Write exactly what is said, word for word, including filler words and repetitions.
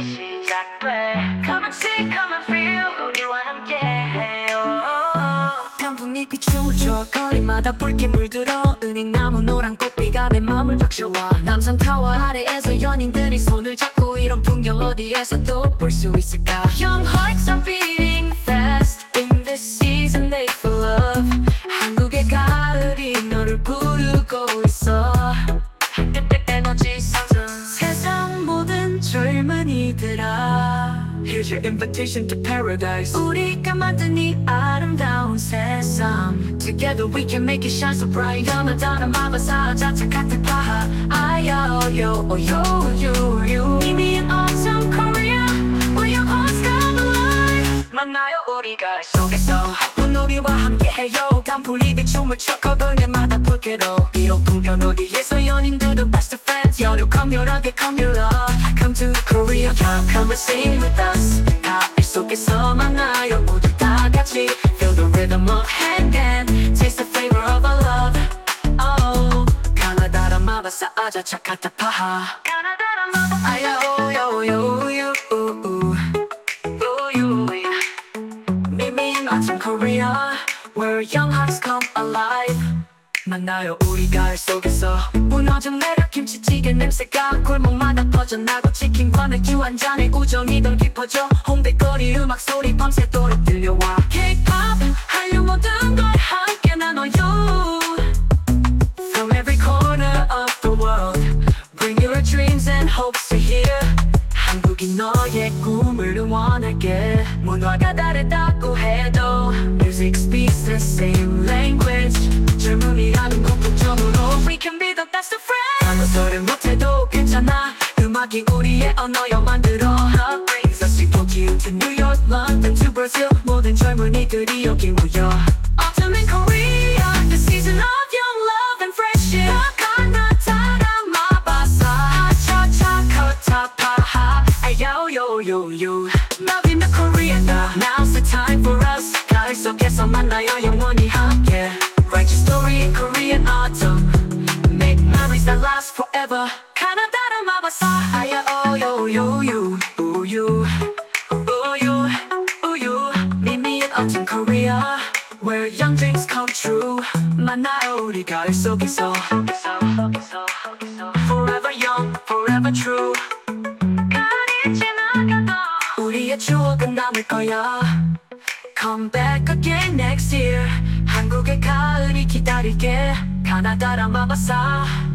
시작돼. Come and see, come and feel, 우리와 함께해요. 단풍잎이 춤을 춰 거리마다 붉게 물들어 은행나무 노란 꽃비가 내 맘을 적셔와. 남산타워 아래에서 연인들이 손을 잡고 이런 풍경 어디에서도 볼 수 있을까. Young hearts are beating fast in this season they feel love. 한국의 가을이 너를 부르고 있어. 에너지 상승 세상 모든 젊은이들아, Here's your invitation to paradise. 우리가 만든 이 아름다운 세상, Together we can make it shine so bright. 하나다른 마바사 자착같은 파하 아야 오요 오요 you you Meet me in awesome Korea where your hearts come alive. 만나요 우리가 속에서 하쁜 우리와 함께해요. 단풍잎이 춤을 춰 거리마다 붉게로 비록 풍경 어디에서 연인들은 best friends. 여류 강렬하게 come your love. Come to Korea, come, come and sing with us. 가을 속에서 만나요 모두 다 같이. Feel the rhythm of hand and taste the flavor of our love. Oh, 가나다라 마바사 아자 차카타 파하 가나다라 마바사 아야 오야 오야 오유 우우 우유. Meet me in autumn Korea where young hearts come alive. 만나요 우리 가을 속에서 무너진 매력 김치찌개 냄새가 골목마다 퍼져나고 치킨과 맥주 한 잔에 우정이 더 깊어져. 홍대거리 음악 소리 밤새도록 들려와. K-pop 한류 모든 걸 함께 나눠요. From every corner of the world bring your dreams and hopes to here. 한국이 너의 꿈을 응원할게. 문화가 다르다고 해도 Music speaks the same language. 젊음이라는 공통점으로 We can be the best of friends. 한국어를 못해도 괜찮아. 음악이 우리의 언어여 만들어. It brings us to Tokyo, to New York, London, to Brazil. 모든 젊은이들이 여기 모여. Autumn in Korea, the season of young love and friendship. 가나다라 마바사 차차카타 파하 아요 yo yo yo. Love in the Korea now. Now's the time for us. 가을 속에서 만나요 영원히 함께. Write your story in Korean autumn. Make memories that last forever. 가나다라 마바사 아야 오요 요요 우유 우유 우유. Meet me in autumn Korea where young dreams come true. 만나요 우리 가을 속에서 Forever young, forever true. 가을이 지나가도 우리의 추억은 남을 거야. Come back again next year. 한국의 가을이 기다릴게. 가나다라 마바사